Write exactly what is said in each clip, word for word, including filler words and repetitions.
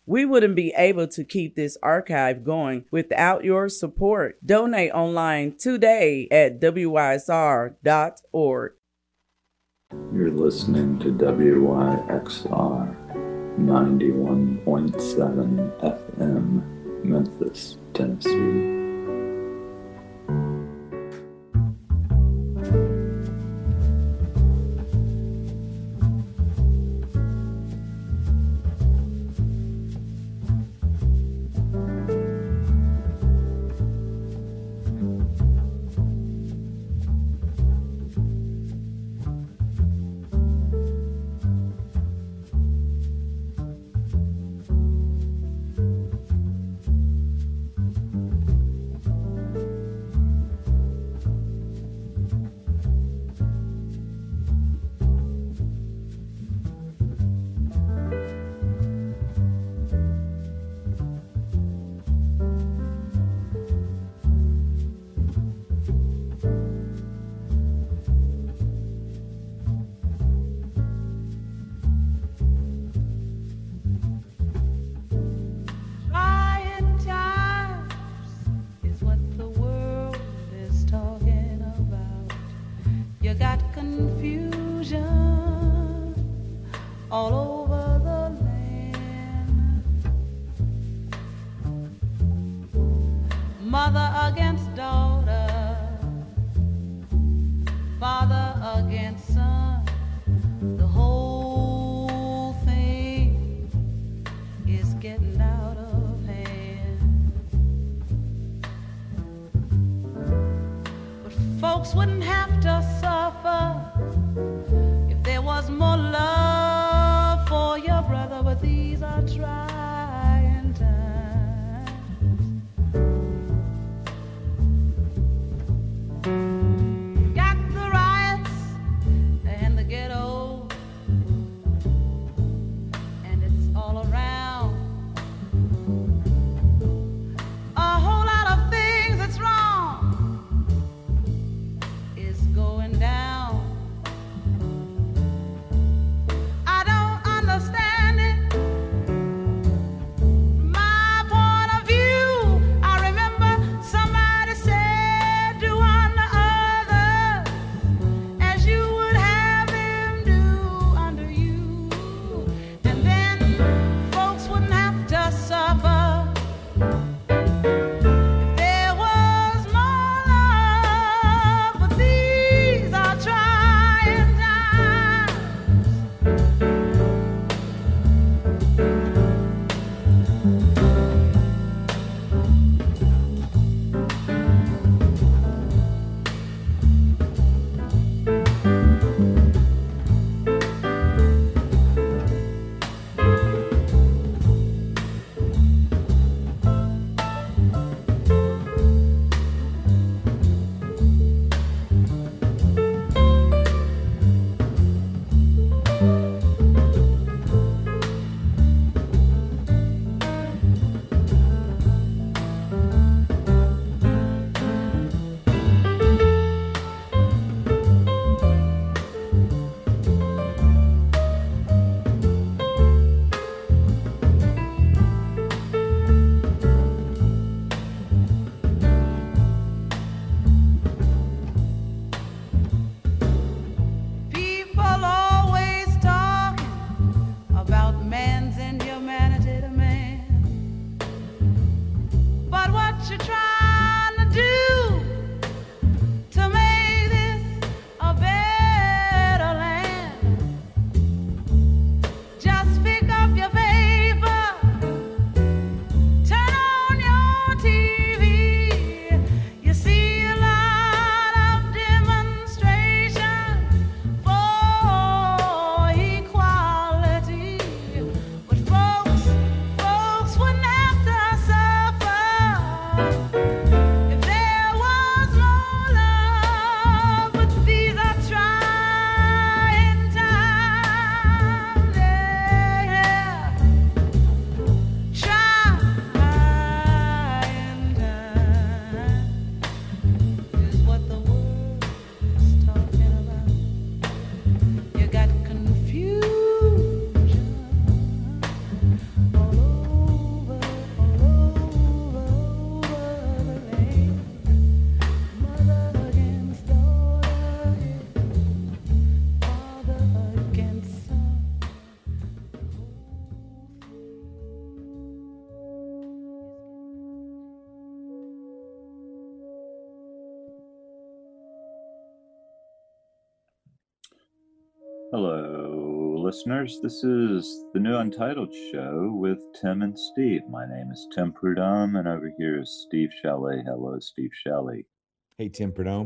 We wouldn't be able to keep this archive going without your support. Donate online today at W Y S R dot org. You're listening to W Y X R ninety-one point seven F M, Memphis, Tennessee. Going down. Hello, listeners. This is the new Untitled Show with Tim and Steve. My name is Tim Prudhomme, and over here is Steve Shelley. Hello, Steve Shelley. Hey, Tim Prudhomme.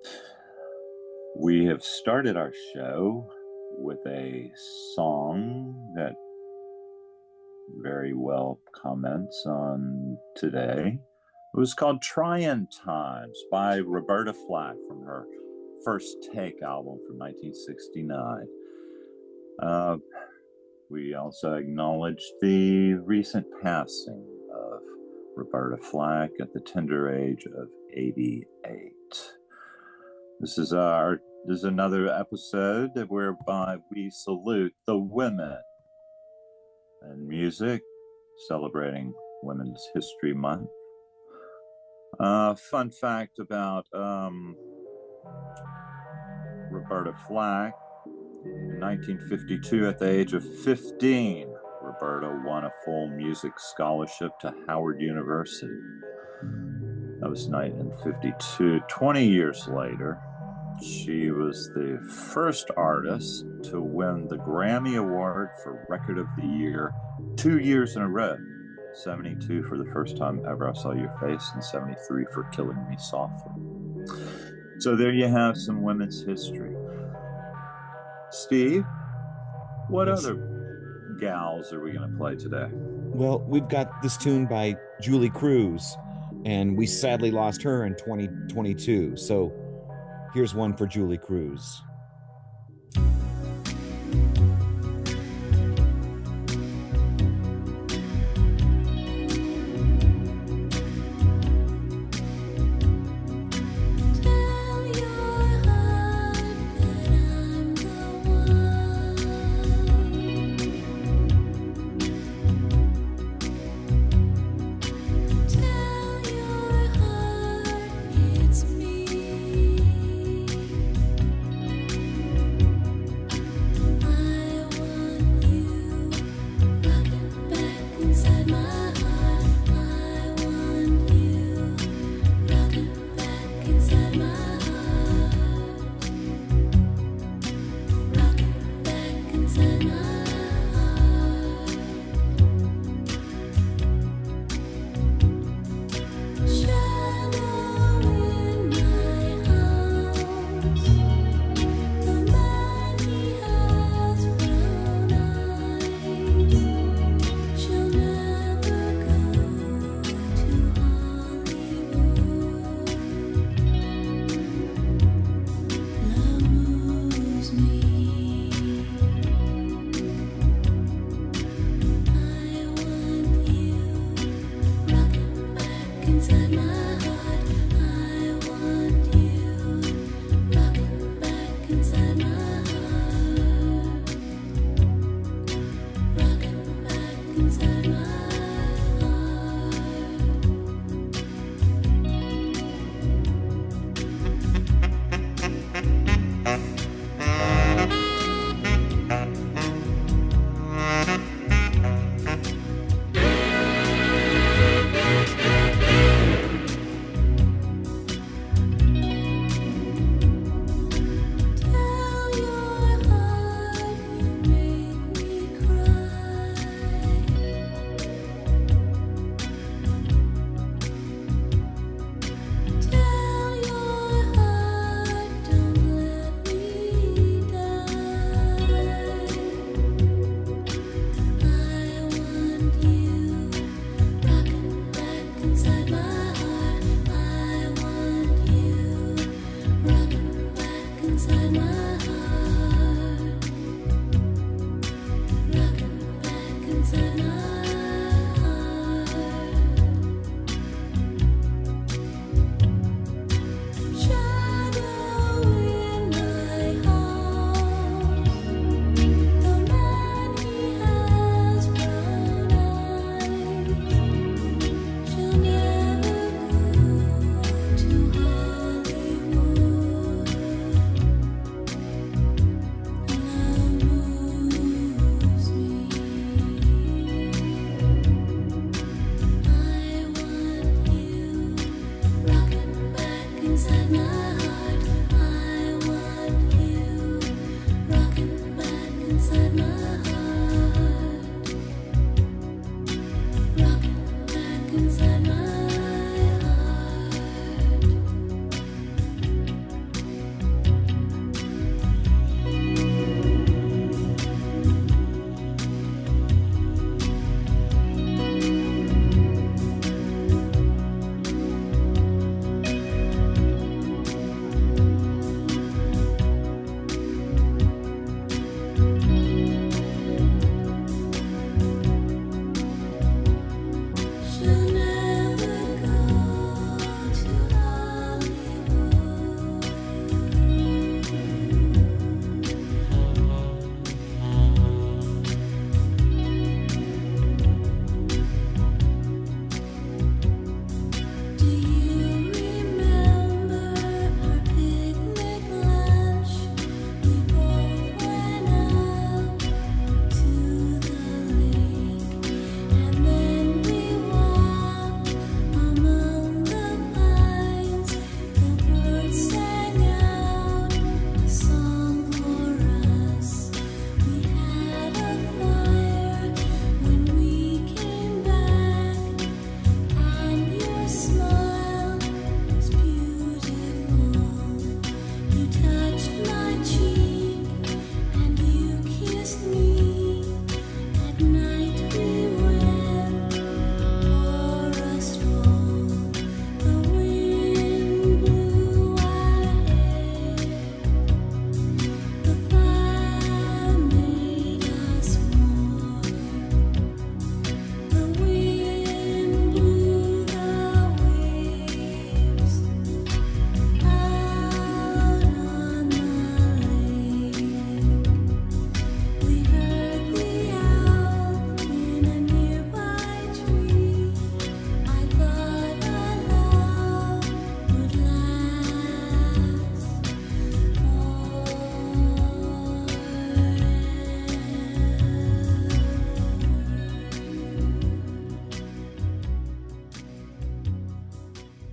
We have started our show with a song that very well comments on today. It was called Tryin' Times by Roberta Flack from her First Take album from nineteen sixty-nine. Uh, we also acknowledge the recent passing of Roberta Flack at the tender age of eighty-eight. This is our this is another episode whereby we salute the women in music, celebrating Women's History Month. Uh, fun fact about um, Roberta Flack. In nineteen fifty-two, at the age of fifteen, Roberta won a full music scholarship to Howard University. That was nineteen fifty-two. twenty years later, she was the first artist to win the Grammy Award for Record of the Year two years in a row. seventy-two for the First Time Ever I Saw Your Face, and seventy-three for Killing Me Softly. So there you have some women's history. Steve, what yes. other gals are we going to play today? Well, we've got this tune by Julie Cruz, and we sadly lost her in twenty twenty-two. So here's one for Julie Cruz. She'll never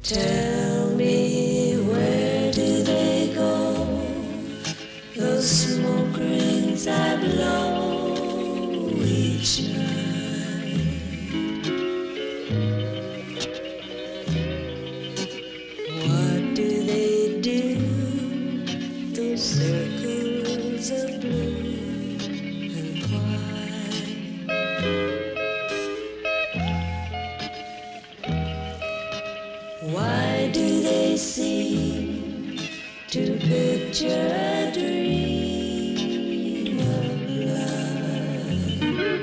Tell me, where do they go? Those smoke rings I blow each night. What do they do? Those circles of blue and white. Why do they seem to picture a dream of love?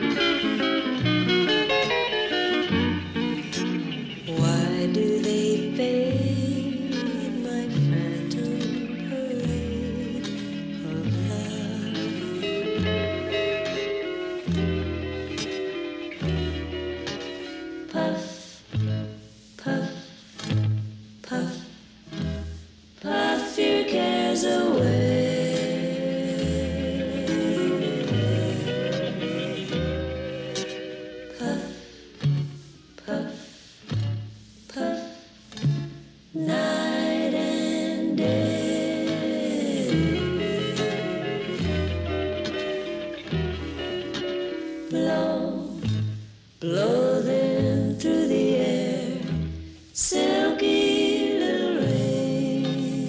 Why do they fade my phantom parade of love? Puff, puff, puff, puff your cares away. Puff, puff, puff, night and day. Blow, blow them through the air, silky little rain.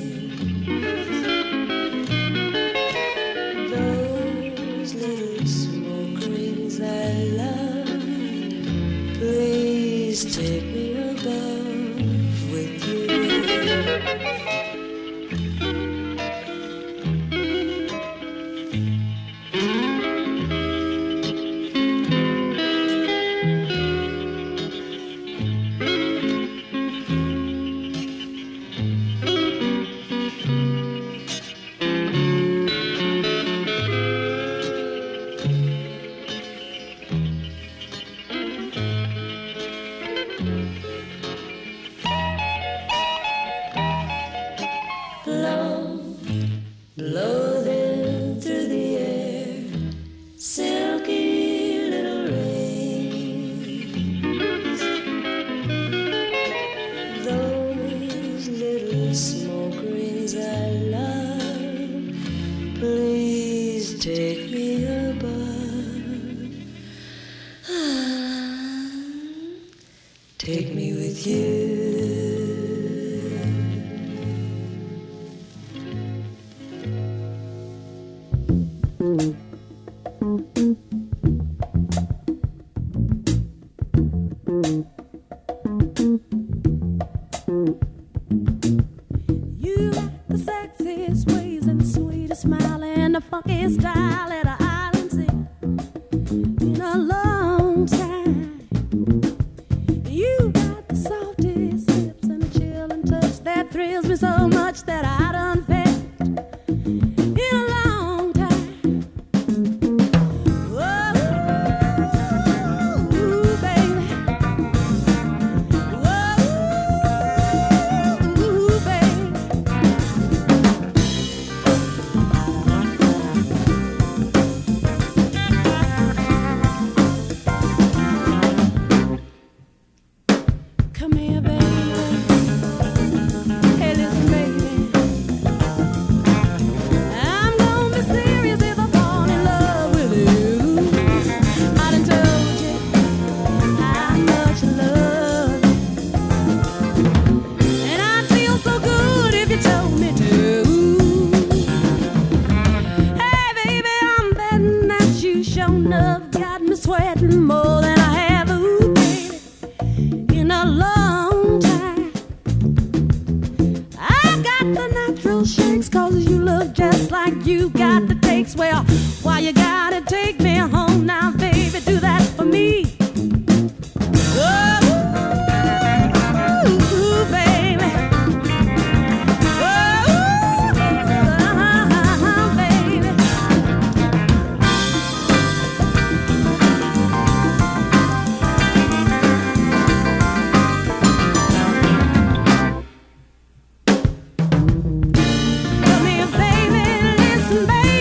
Those little smoke rings I love, please take me above with you. Blow, blow them through the air, silky little rains. Those little smoke rings I love, please take me above. Take me with you. You got the sexiest ways and the sweetest smile and the funkiest style that I haven't seen in a long time. You got the softest hips and a chilling touch that thrills me so much that I done felt in a long time. Oh, baby. Oh, baby. Come here, baby. Hey, listen, baby. I'm gonna be serious if I fall in love with you. I done told you how much I love you, and I'd feel so good if you told me to. Hey, baby, I'm betting that you sure enough got me sweating more than I have, ooh, baby, in a long time. I got the natural shakes cause you look just like you got the takes. Well, why you gotta take me home now, baby? Do that for me. Oh, baby. Oh, baby. Come here, baby, listen, baby.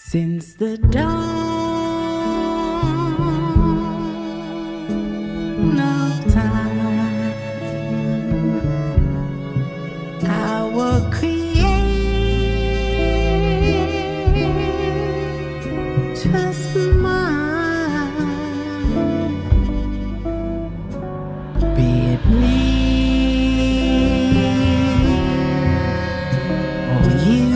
Since the dawn of time, our Creator's mind, be it me or you,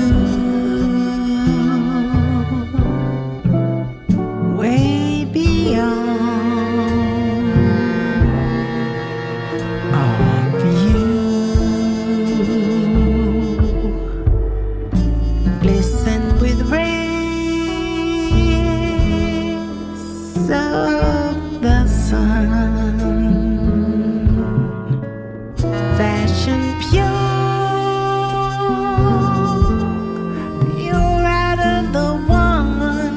way beyond our view. Glisten with rays of the sun, fashion pure, pure out of the one.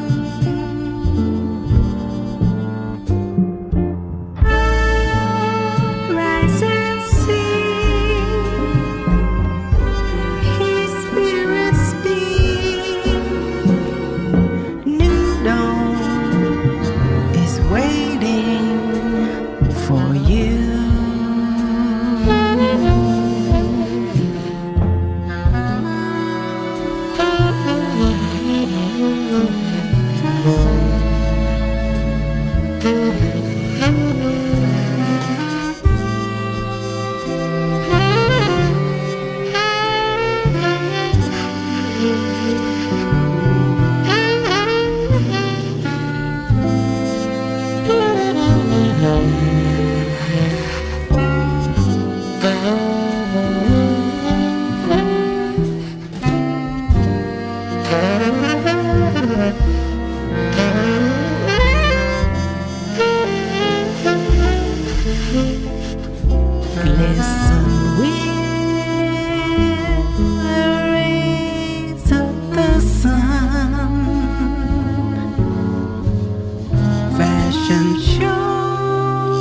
Rise and see His Spirit speak. New dawn is waiting for you. Glisten with the rays of the sun, fashion show,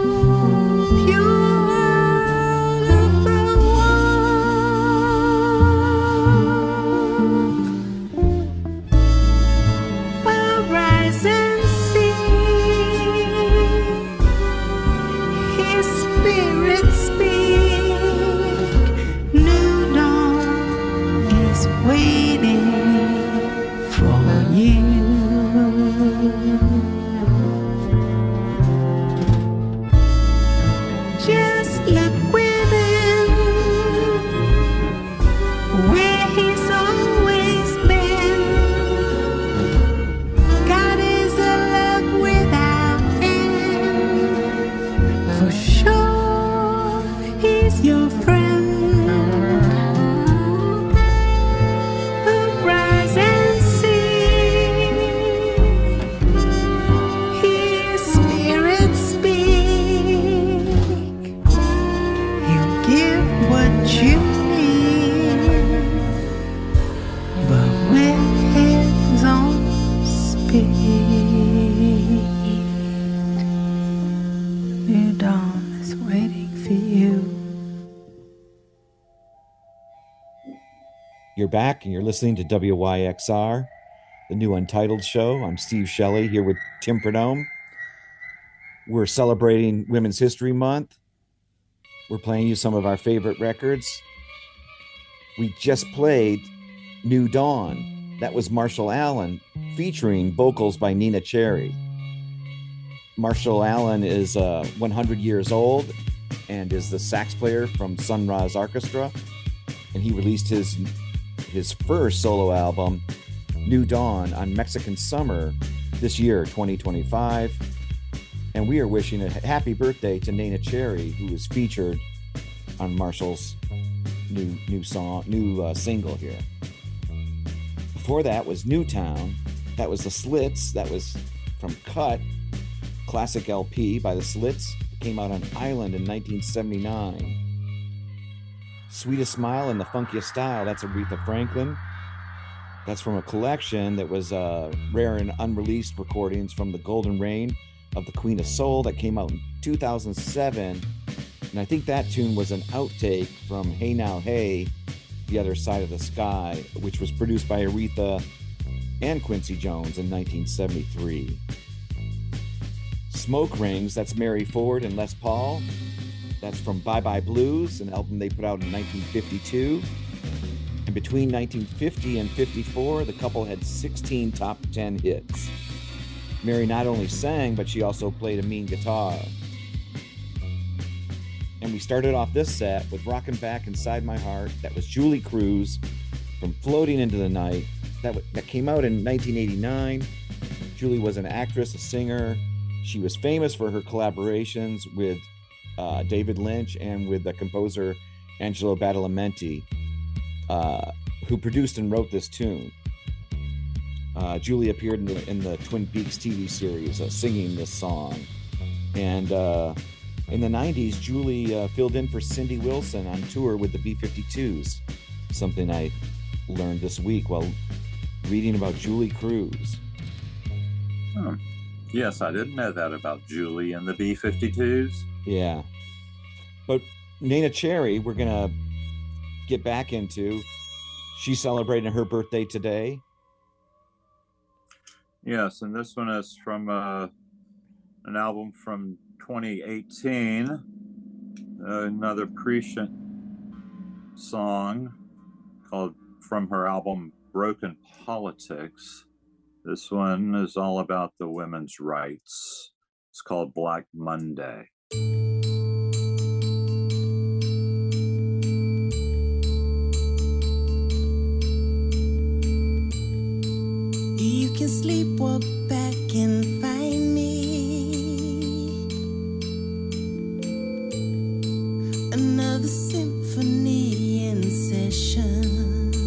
pure out of the one. Well, rise and see His Spirit speak. New dawn is waiting for you. Just look within, where He's always been. God is a love without end. For sure, He's your friend. Arise and see His Spirit speak. He'll give what you need, but with His own speed. New dawn is waiting for you. You're back and you're listening to W Y X R, the new Untitled show. I'm Steve Shelley here with Tim Perdome. We're celebrating Women's History Month. We're playing you some of our favorite records. We just played New Dawn. That was Marshall Allen featuring vocals by Nina Cherry. Marshall Allen is uh, one hundred years old and is the sax player from Sun Ra's Orchestra. And he released his his first solo album, New Dawn, on Mexican Summer this year, twenty twenty-five. And we are wishing a happy birthday to Nina Cherry, who is featured on Marshall's new new song, new uh, single here. Before that was Newtown. That was the Slits. That was from Cut, classic L P by the Slits. It came out on Island in nineteen seventy-nine. Sweetest Smile in the Funkiest Style. That's Aretha Franklin. That's from a collection that was uh, rare and unreleased recordings from the Golden Reign of the Queen of Soul that came out in two thousand seven. And I think that tune was an outtake from Hey Now Hey, The Other Side of the Sky, which was produced by Aretha and Quincy Jones in nineteen seventy-three. Smoke Rings, that's Mary Ford and Les Paul. That's from Bye Bye Blues, an album they put out in nineteen fifty-two. And between nineteen fifty and fifty-four, the couple had sixteen top ten hits. Mary not only sang, but she also played a mean guitar. And we started off this set with Rockin' Back Inside My Heart. That was Julie Cruz from Floating Into the Night. That, w- that came out in nineteen eighty-nine. Julie was an actress, a singer. She was famous for her collaborations with uh, David Lynch and with the composer Angelo Badalamenti, uh, who produced and wrote this tune. Uh, Julie appeared in the, in the Twin Peaks T V series uh, singing this song. And uh, in the nineties, Julie uh, filled in for Cindy Wilson on tour with the B fifty-twos, something I learned this week while reading about Julie Cruz. Hmm. Yes, I didn't know that about Julie and the B fifty-twos. Yeah. But Neneh Cherry, we're going to get back into. She's celebrating her birthday today. Yes, and this one is from uh, an album from twenty eighteen, uh, another Prescient song called from her album Broken Politics. This one is all about the women's rights. It's called Black Monday. You can sleepwalk back and find me. Another symphony in session.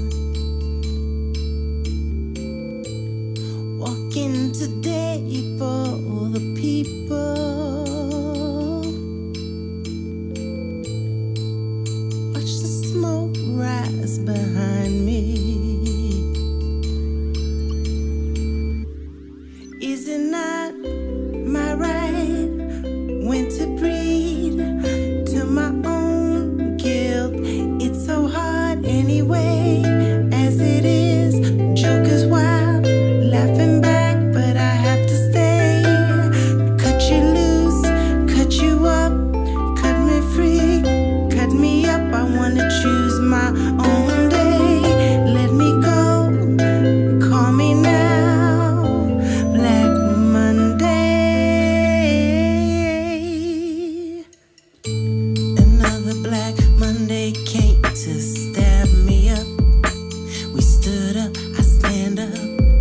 Walking today for all the people. Watch the smoke rise behind me. Is it not my right when to breathe to my own guilt? It's so hard anyway, as it is. Jokers wild, laughing back, but I have to stay. Cut you loose, cut you up, cut me free, cut me up. I wanna choose my own day. Let me go, call me now. Black Monday. Another Black Monday came to stab me up. We stood up, I stand up.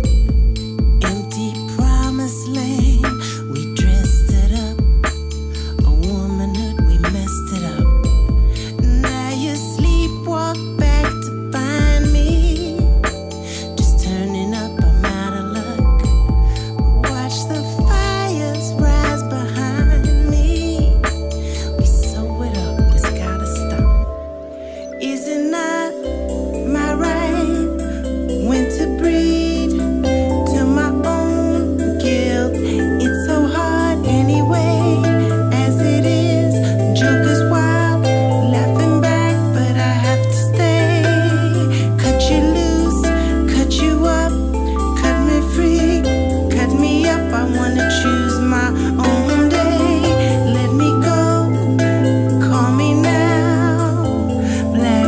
Empty promised land, we dressed it up. A womanhood, we messed it up. Now you sleepwalk back to find me. Just turning up, I'm out of luck. Watch the fires rise behind me. We sew it up, it's gotta stop. Is it not my right when to breathe to my own guilt? It's so hard anyway, as it is. Jokers wild, laughing back, but I have to stay. Cut you loose, cut you up, cut me free, cut me up. I wanna choose my own day. Let me go, call me now. Black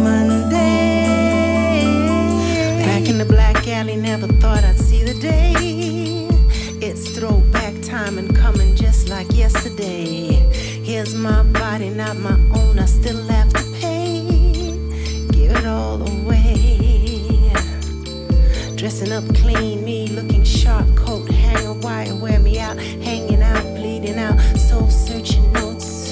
Monday. Back in the black alley, never thought I'd see the day. It's throwback time and coming just like yesterday. Here's my body, not my own. I still have to pay. Give it all away. Dressing up clean, me looking sharp, coat, hang a wire, wear me out, hanging out, bleeding out, soul searching notes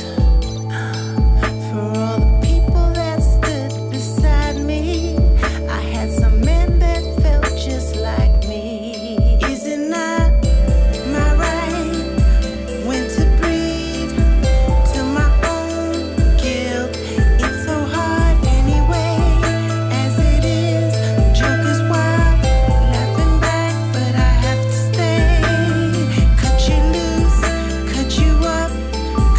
for all the people that stood beside me. I had some men that felt just like me. Is it not my right when to breathe to my own guilt? It's so hard anyway, as it is. Jokers wild, laughing back, but I have to stay. Cut you loose, cut you up,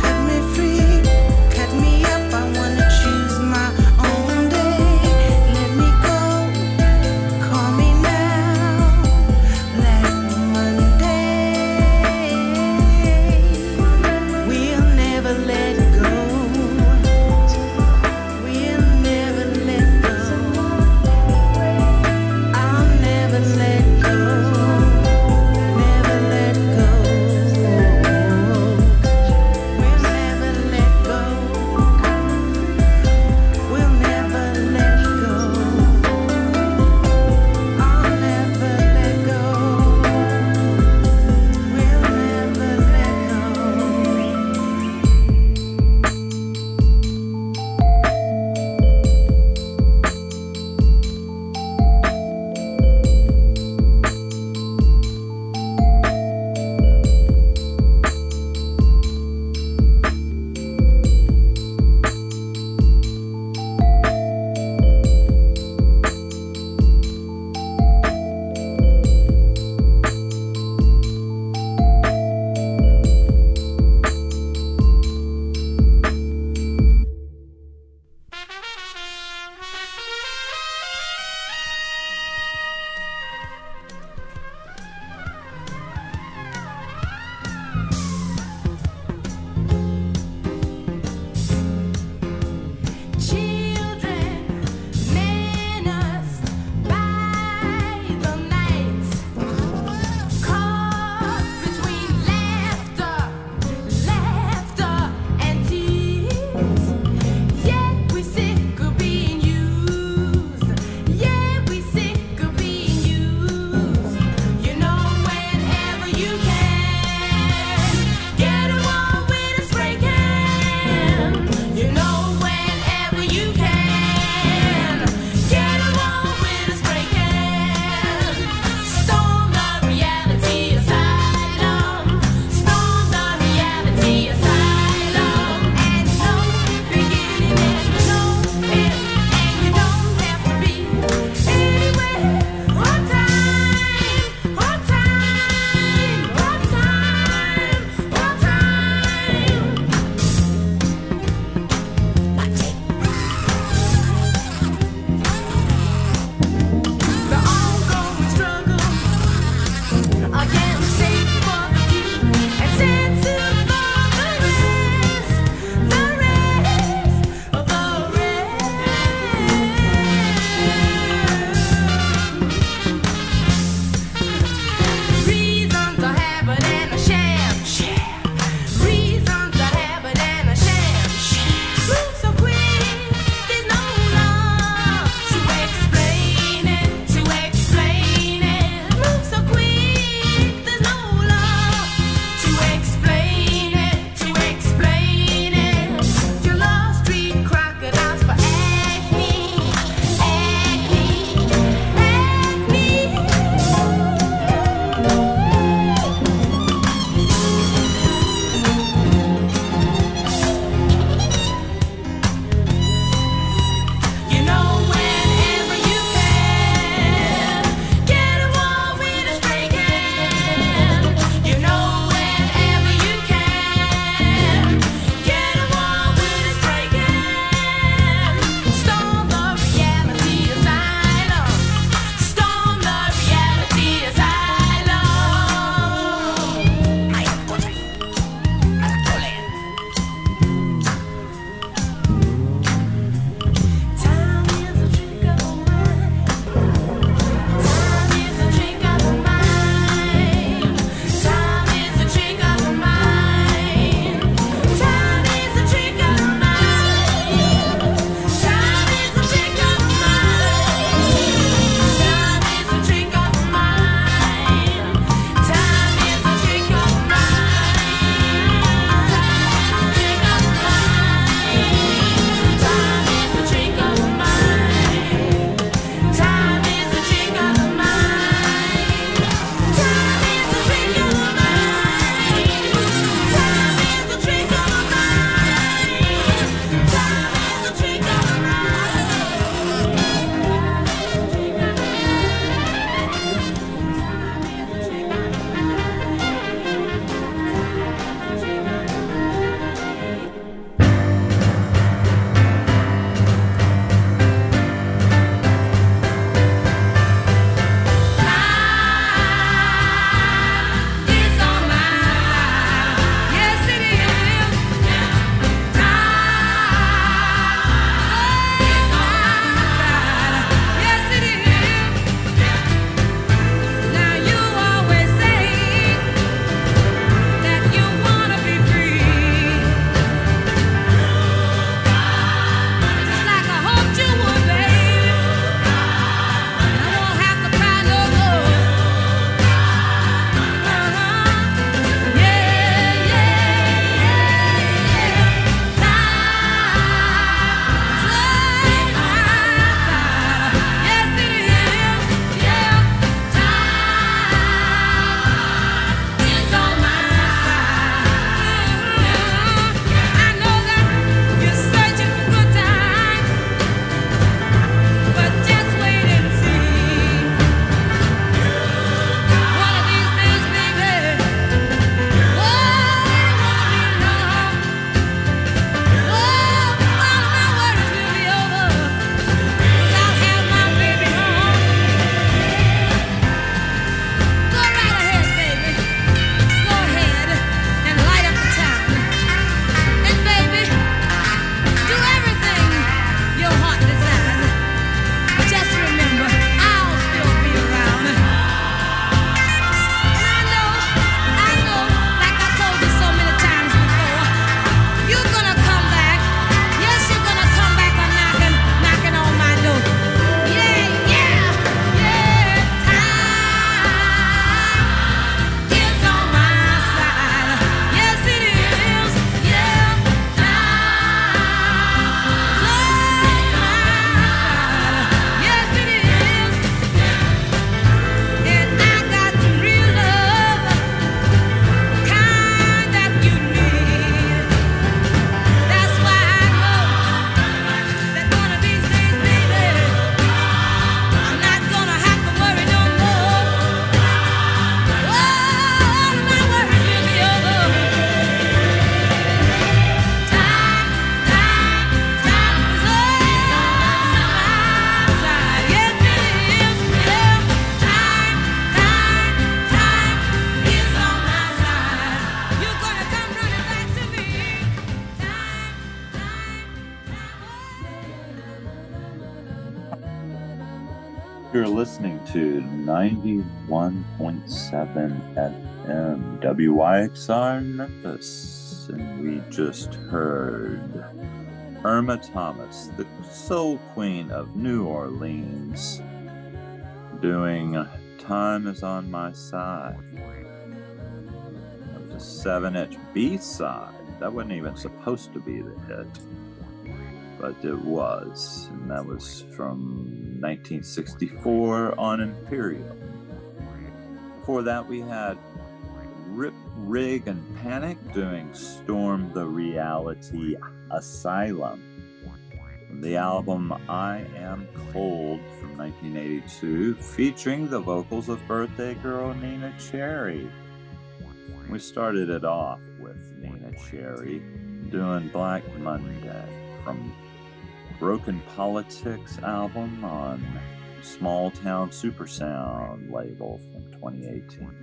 You're listening to ninety-one point seven F M W Y X R Memphis, and we just heard Irma Thomas, the soul queen of New Orleans, doing Time Is On My Side. That was a seven-inch B-side. That wasn't even supposed to be the hit, but it was, and that was from nineteen sixty-four on Imperial. Before that, we had Rip, Rig, and Panic doing Storm the Reality Asylum. From the album I Am Cold from nineteen eighty-two, featuring the vocals of birthday girl Nina Cherry. We started it off with Nina Cherry doing Black Monday from Broken Politics album on Small Town Super Sound label from twenty eighteen.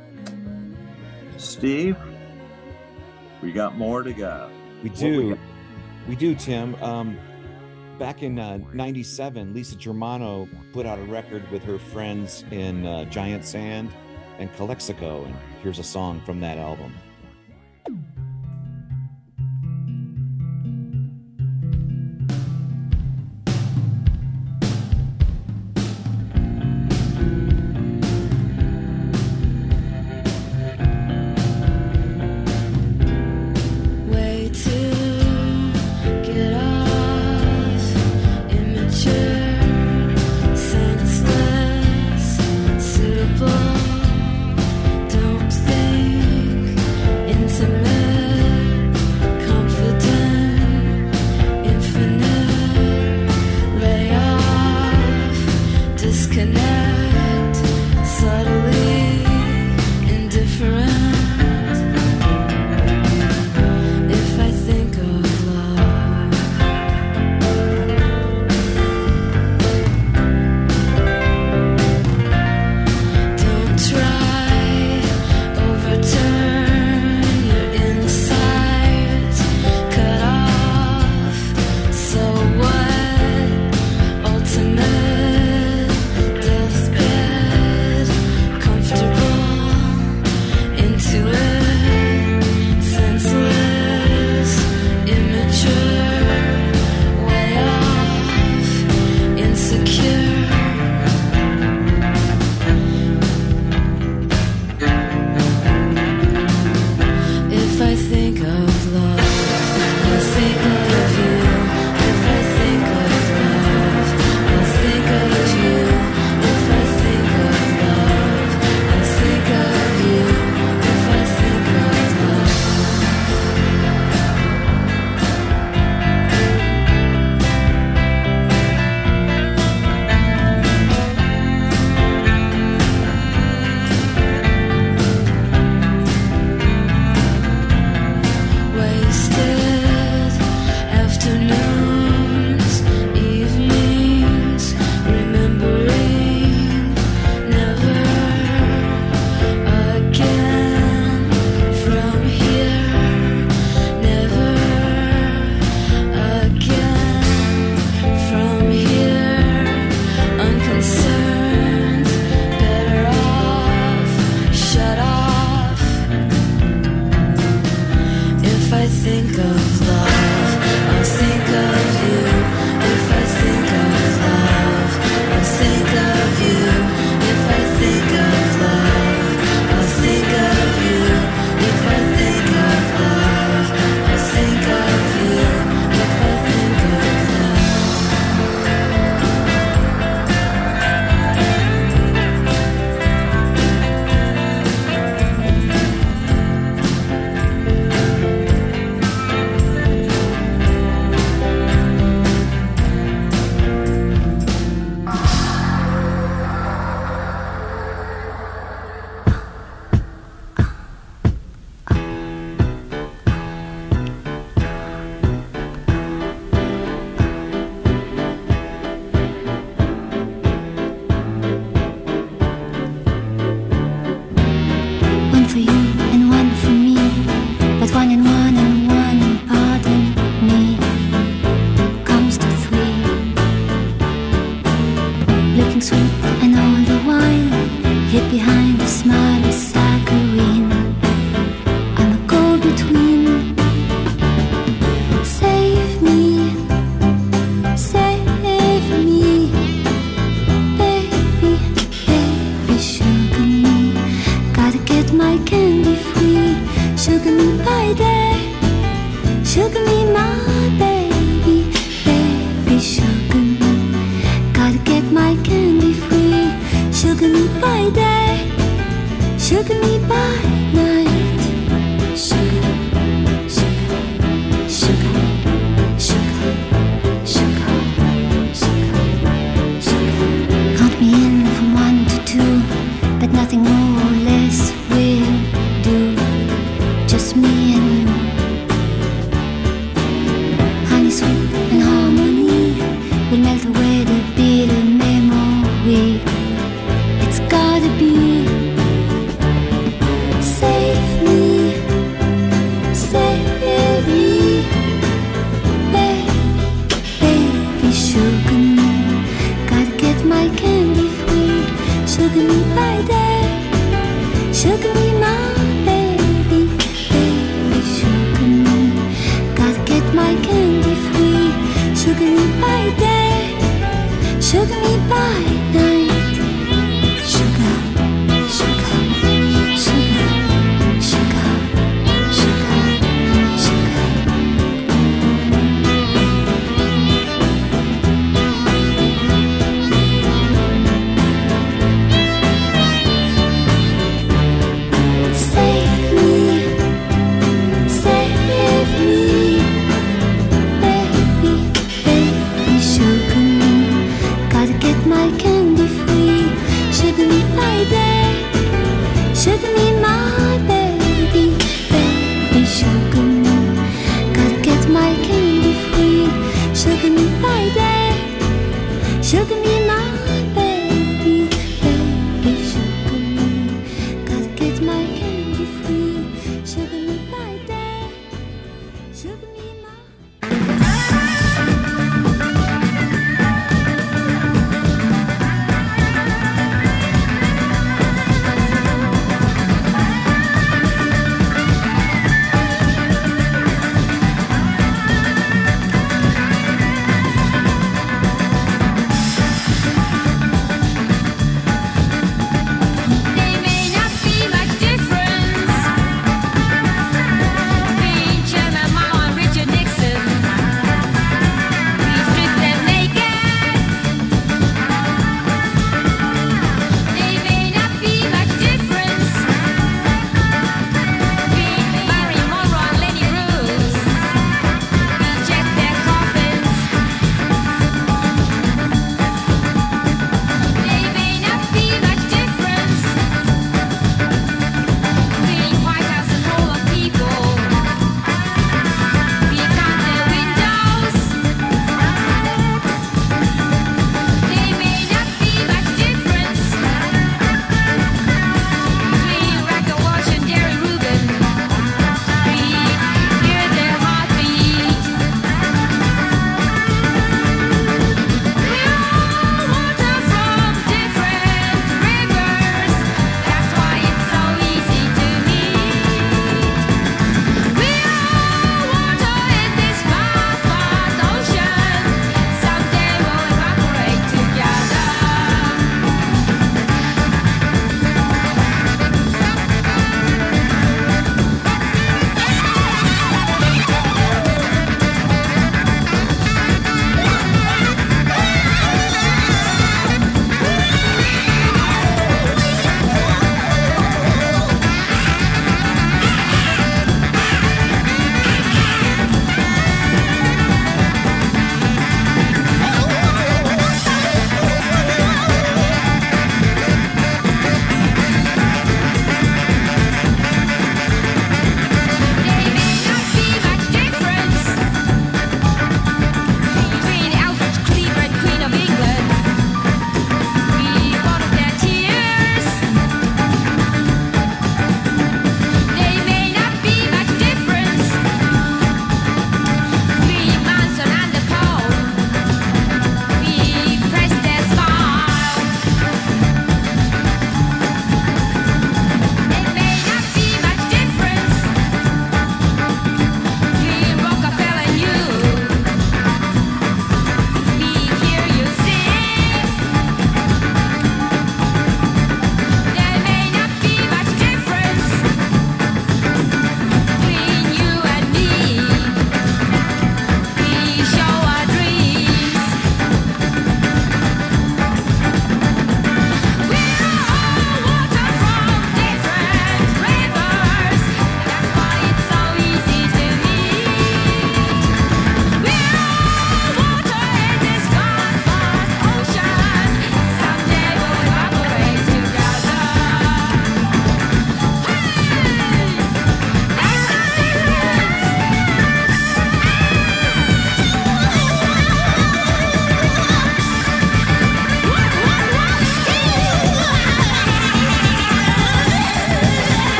Steve, we got more to go. We do. We, we do, Tim. Um, back in uh, ninety-seven, Lisa Germano put out a record with her friends in uh, Giant Sand and Calexico, and here's a song from that album. Don't think sugar me by night. Sugar, sugar, sugar, sugar, sugar, sugar, sugar. Count me in from one to two, but nothing more or less will do. Just me and you. Honey, sweet and harmony will melt away the bitter memory. It's gotta be. Save me, save me, baby, baby, sugar me. Gotta get my candy free. Sugar me by day, sugar me my baby, baby, sugar me. Gotta get my candy free. Sugar me by day, sugar me by night. Sugar, sugar, sugar, sugar, sugar, sugar. Save me, save me, baby, baby, sugar me. Gotta get my candy free. Sugar me by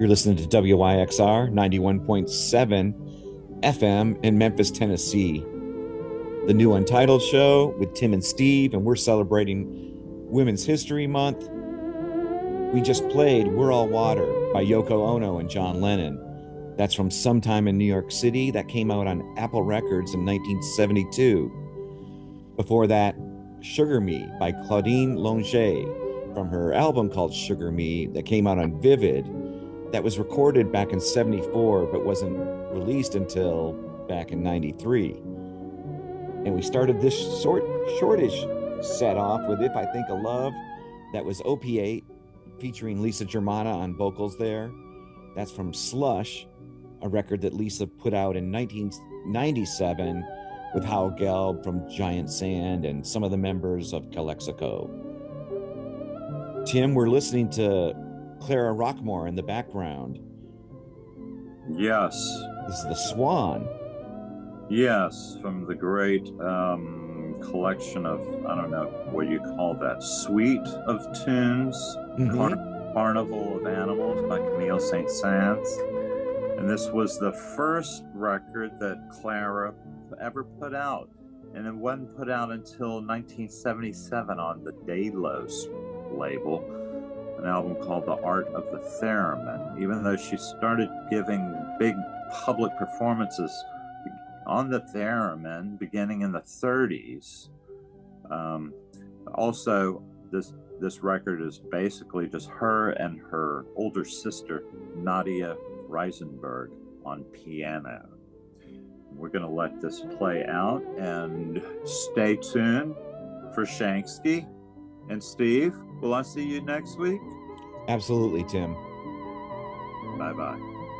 You're listening to W Y X R ninety-one point seven F M in Memphis, Tennessee. The New Untitled Show with Tim and Steve, and we're celebrating Women's History Month. We just played We're All Water by Yoko Ono and John Lennon. That's from Sometime in New York City. That came out on Apple Records in nineteen seventy-two. Before that, Sugar Me by Claudine Longet from her album called Sugar Me that came out on Vivid. That was recorded back in seventy-four, but wasn't released until back in ninety-three. And we started this short, shortish set off with If I Think of Love. That was Opiate, featuring Lisa Germana on vocals there. That's from Slush, a record that Lisa put out in nineteen ninety-seven with Howell Gelb from Giant Sand and some of the members of Calexico. Tim, we're listening to Clara Rockmore in the background. Yes. This is The Swan. Yes, from the great um, collection of, I don't know, what do you call that, suite of tunes, Mm-hmm. Car- Carnival of Animals by Camille Saint-Saëns. And this was the first record that Clara ever put out. And it wasn't put out until nineteen seventy-seven on the Delos label, an album called The Art of the Theremin. Even though she started giving big public performances on the theremin beginning in the thirties. Um, also, this this record is basically just her and her older sister, Nadia Reisenberg, on piano. We're going to let this play out and stay tuned for Shanksky. And Steve, will I see you next week? Absolutely, Tim. Bye-bye.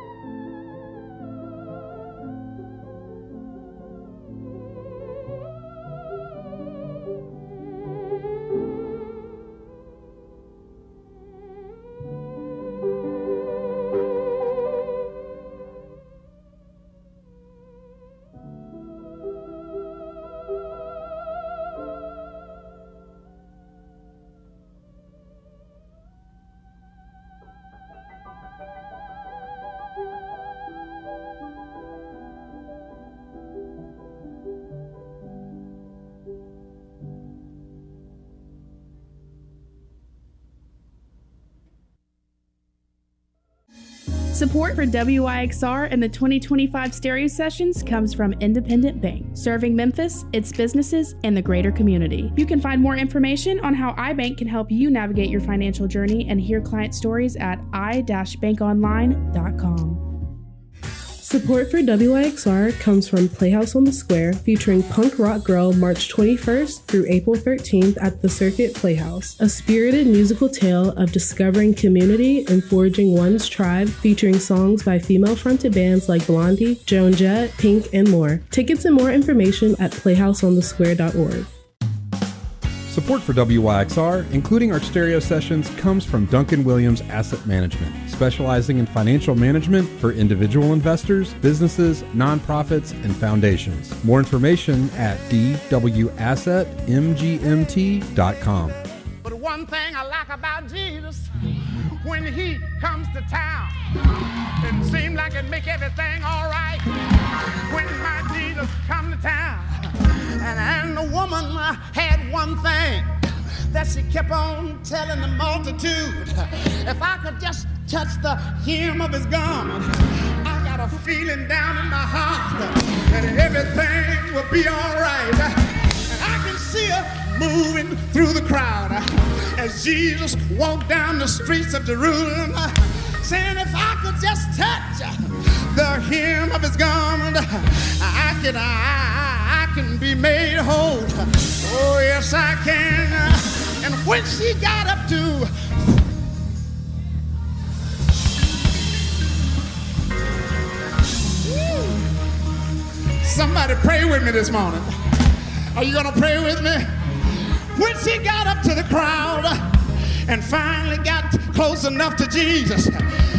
Support for W Y X R and the twenty twenty-five Stereo Sessions comes from Independent Bank, serving Memphis, its businesses, and the greater community. You can find more information on how iBank can help you navigate your financial journey and hear client stories at i dash bank online dot com. Support for W Y X R comes from Playhouse on the Square, featuring Punk Rock Girl March twenty-first through April thirteenth at the Circuit Playhouse, a spirited musical tale of discovering community and forging one's tribe, featuring songs by female-fronted bands like Blondie, Joan Jett, Pink, and more. Tickets and more information at playhouse on the square dot org. Support for W Y X R, including our stereo sessions, comes from Duncan Williams Asset Management, specializing in financial management for individual investors, businesses, nonprofits, and foundations. More information at d w asset m g m t dot com. But one thing I like about Jesus, when he comes to town, it seems like it make everything all right. When my Jesus come to town, and, and the woman uh, had one thing that she kept on telling the multitude. If I could just touch the hem of his garment, I got a feeling down in my heart that everything will be all right. And I can see her moving through the crowd as Jesus walked down the streets of Jerusalem, saying, if I could just touch the hem of his garment, I can, I, I can be made whole. Oh, yes, I can. And when she got up to somebody pray with me this morning. Are you gonna pray with me? When she got up to the crowd and finally got close enough to Jesus,